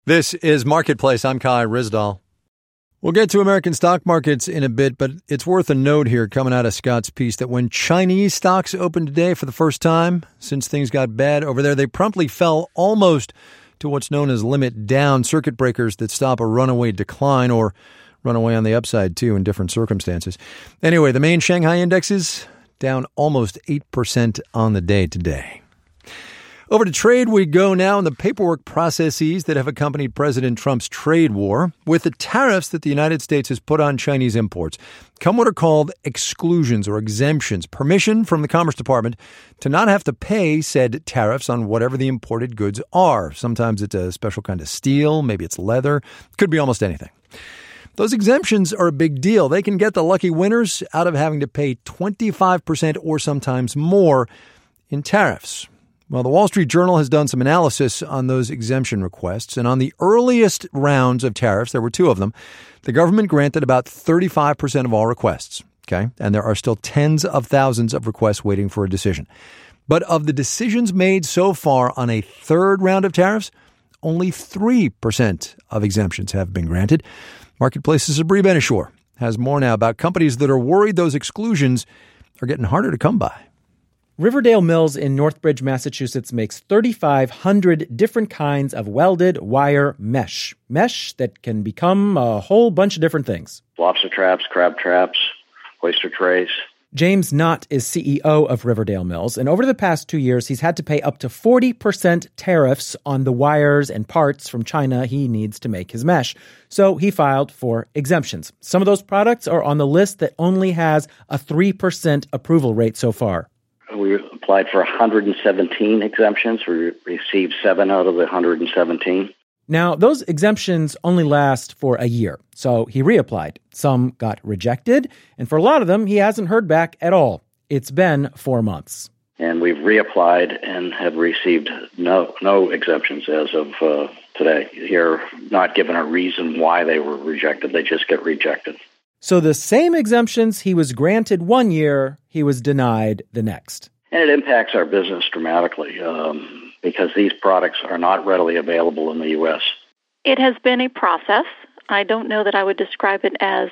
This is Marketplace. I'm Kai Ryssdal. We'll get to American stock markets in a bit, but it's worth a note here coming out of Scott's piece that when Chinese stocks opened today for the first time since things got bad over there, they promptly fell almost to what's known as limit down, circuit breakers that stop a runaway decline or runaway on the upside, too, in different circumstances. Anyway, the main Shanghai indexes down almost 8% on the day today. Over to trade we go now in the paperwork processes that have accompanied President Trump's trade war. With the tariffs that the United States has put on Chinese imports, come what are called exclusions or exemptions, permission from the Commerce Department to not have to pay said tariffs on whatever the imported goods are. Sometimes it's a special kind of steel, maybe it's leather, could be almost anything. Those exemptions are a big deal. They can get the lucky winners out of having to pay 25% or sometimes more in tariffs. Well, the Wall Street Journal has done some analysis on those exemption requests, and on the earliest rounds of tariffs, there were two of them, the government granted about 35% of all requests, okay? And there are still tens of thousands of requests waiting for a decision. But of the decisions made so far on a third round of tariffs, only 3% of exemptions have been granted. Marketplace's Sabri Benishore has more now about companies that are worried those exclusions are getting harder to come by. Riverdale Mills in Northbridge, Massachusetts makes 3,500 different kinds of welded wire mesh. Mesh that can become a whole bunch of different things. Lobster traps, crab traps, oyster trays. James Knott is CEO of Riverdale Mills, and over the past 2 years, he's had to pay up to 40% tariffs on the wires and parts from China he needs to make his mesh. So he filed for exemptions. Some of those products are on the list that only has a 3% approval rate so far. We applied for 117 exemptions. We received 7 out of the 117. Now, those exemptions only last for a year, so he reapplied. Some got rejected, and for a lot of them, he hasn't heard back at all. It's been 4 months. And we've reapplied and have received no exemptions as of today. You're not given a reason why they were rejected. They just get rejected. So the same exemptions he was granted 1 year, he was denied the next. And it impacts our business dramatically because these products are not readily available in the U.S. It has been a process. I don't know that I would describe it as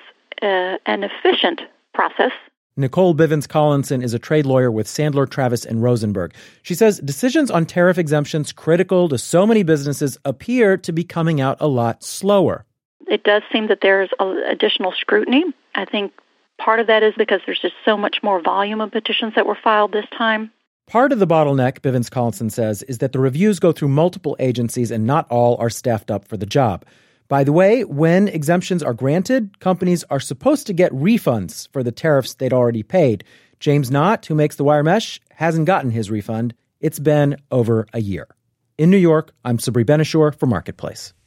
an efficient process. Nicole Bivens-Collinson is a trade lawyer with Sandler, Travis, and Rosenberg. She says decisions on tariff exemptions critical to so many businesses appear to be coming out a lot slower. It does seem that there's additional scrutiny. I think part of that is because there's just so much more volume of petitions that were filed this time. Part of the bottleneck, Bivens-Collinson says, is that the reviews go through multiple agencies and not all are staffed up for the job. By the way, when exemptions are granted, companies are supposed to get refunds for the tariffs they'd already paid. James Knott, who makes the wire mesh, hasn't gotten his refund. It's been over a year. In New York, I'm Sabri Benishore for Marketplace.